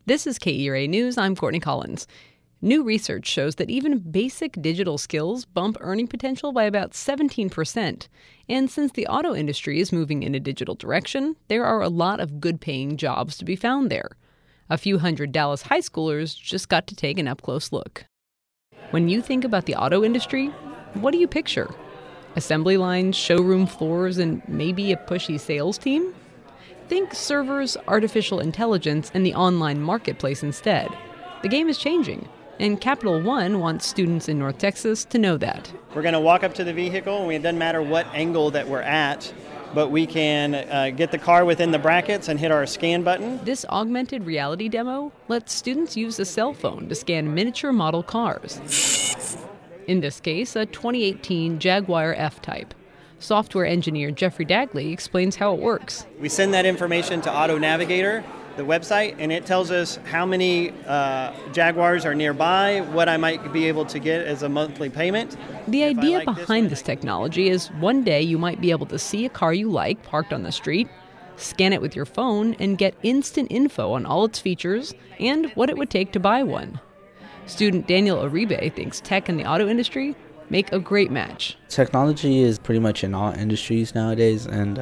This is KERA News. I'm Courtney Collins. New research shows that even basic digital skills bump earning potential by about 17%. And since the auto industry is moving in a digital direction, there are a lot of good-paying jobs to be found there. A few hundred Dallas high schoolers just got to take an up-close look. When you think about the auto industry, what do you picture? Assembly lines, showroom floors, and maybe a pushy sales team? Think servers, artificial intelligence, and the online marketplace instead. The game is changing, and Capital One wants students in North Texas to know that. We're going to walk up to the vehicle, and it doesn't matter what angle that we're at, but we can get the car within the brackets and hit our scan button. This augmented reality demo lets students use a cell phone to scan miniature model cars. In this case, a 2018 Jaguar F-Type. Software engineer Jeffrey Dagley explains how it works. We send that information to Auto Navigator, the website, and it tells us how many Jaguars are nearby, what I might be able to get as a monthly payment. The idea behind this technology is one day you might be able to see a car you like parked on the street, scan it with your phone, and get instant info on all its features and what it would take to buy one. Student Daniel Uribe thinks tech and the auto industry make a great match. Technology is pretty much in all industries nowadays, and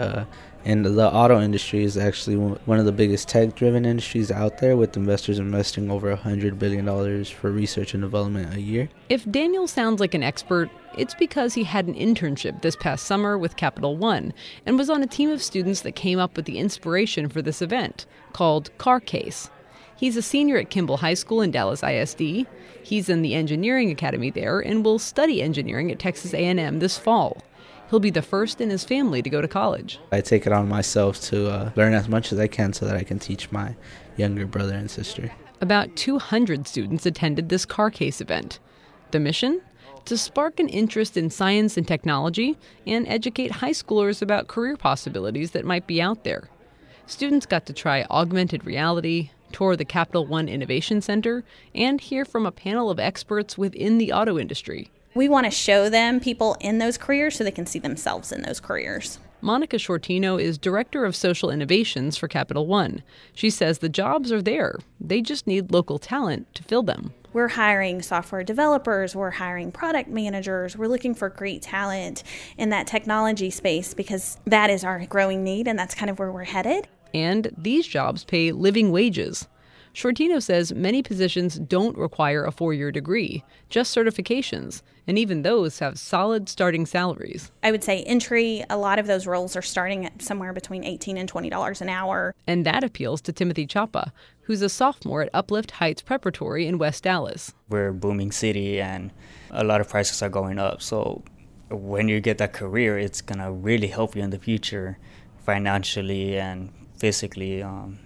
the auto industry is actually one of the biggest tech-driven industries out there, with investors investing over $100 billion for research and development a year. If Daniel sounds like an expert, it's because he had an internship this past summer with Capital One and was on a team of students that came up with the inspiration for this event, called CarCase. He's a senior at Kimball High School in Dallas ISD. He's in the engineering academy there and will study engineering at Texas A&M this fall. He'll be the first in his family to go to college. I take it on myself to learn as much as I can so that I can teach my younger brother and sister. About 200 students attended this CarCase event. The mission? To spark an interest in science and technology and educate high schoolers about career possibilities that might be out there. Students got to try augmented reality, tour the Capital One Innovation Center, and hear from a panel of experts within the auto industry. We want to show them people in those careers so they can see themselves in those careers. Monica Shortino is Director of Social Innovations for Capital One. She says the jobs are there. They just need local talent to fill them. We're hiring software developers, we're hiring product managers, we're looking for great talent in that technology space because that is our growing need and that's kind of where we're headed. And these jobs pay living wages. Shortino says many positions don't require a 4-year degree, just certifications, and even those have solid starting salaries. I would say entry, a lot of those roles are starting at somewhere between $18 and $20 an hour. And that appeals to Timothy Chapa, who's a sophomore at Uplift Heights Preparatory in West Dallas. We're a booming city and a lot of prices are going up. So when you get that career, it's going to really help you in the future financially and physically.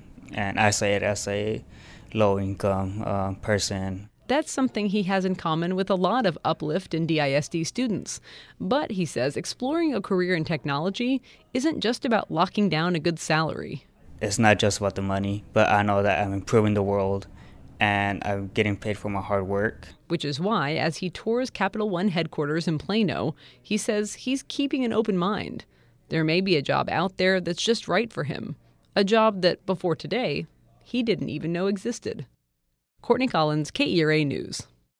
And I say it as a low-income person. That's something he has in common with a lot of Uplift and DISD students. But, he says, exploring a career in technology isn't just about locking down a good salary. It's not just about the money, but I know that I'm improving the world and I'm getting paid for my hard work. Which is why, as he tours Capital One headquarters in Plano, he says he's keeping an open mind. There may be a job out there that's just right for him. A job that, before today, he didn't even know existed. Courtney Collins, KERA News.